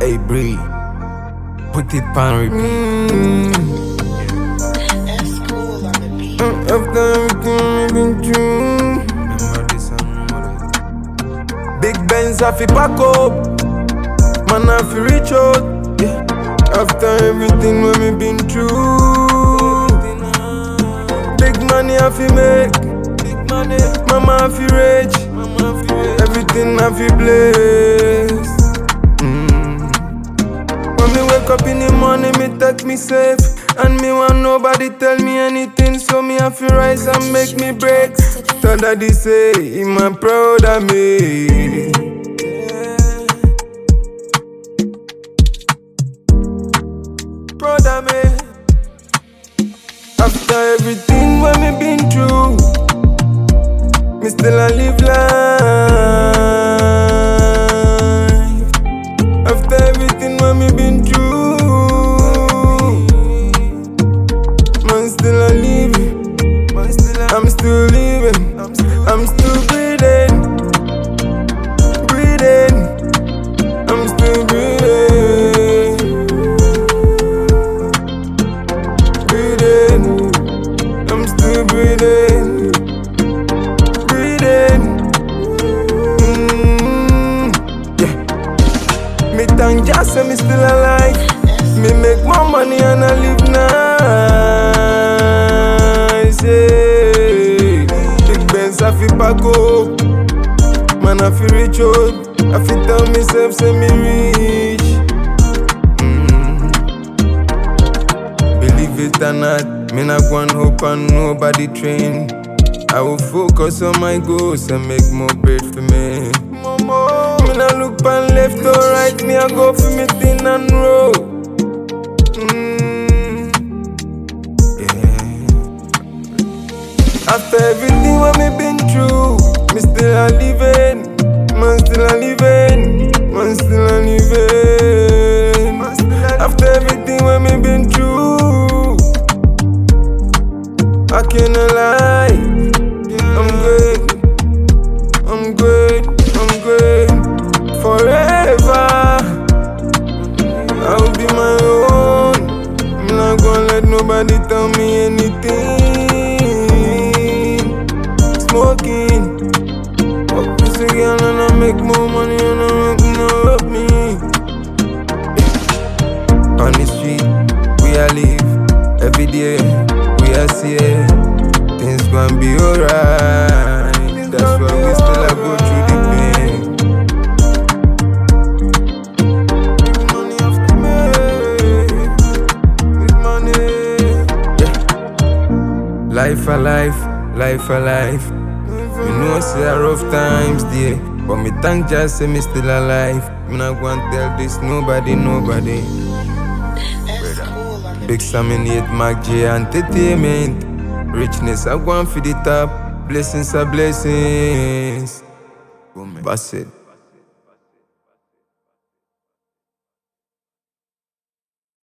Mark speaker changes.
Speaker 1: Hey Bree, put it on repeat.
Speaker 2: After everything we've been through,
Speaker 1: Remember this and
Speaker 2: Big Benz I fi pack up, man I fi reach out. Yeah. After everything we been through, big money I fi make, mama I fi rich, everything I fi blaze. When me wake up in the morning, me take me safe, and me want nobody tell me anything. So me have to rise and make me break. So daddy say, him a proud of me. Proud of me. After everything what me been through, me still a live life. After everything what me been through, man still a living. I'm still living. I'm still breathing. Breathing. I'm still breathing. Breathing. I'm still breathing. Breathing. Yeah. Me thank God say me still alive. Me make more money and I live nice. Yeah. Big Benz I fi pack up, man I fi reach out. I fi tell myself say me rich. Believe it or not, me not gon' hope on nobody train. I will focus on my goals and make more bread for me. Me not look pan left or right, me I go for me thin and roll. After everything what me been through, me still a living. Man still a living. Man still a living. After everything what me been through, I cannot lie. I'm good. I'm good. I'm good. Forever I'll be my own. I'm not gonna let nobody tell me anything. Smoking, fuck this again and I make more money and I make more of me. On the street, we are live every day. We are see things gon' be alright. That's why we still a go through the pain. Big money after me, big money. Yeah. Life a life, life a life. Me know say a rough times there, but me thank God say me still alive. Me not gonna tell this nobody. Big Sam in 8 Mac J Entertainment. Richness I want for the top, blessings are blessings. Bassett.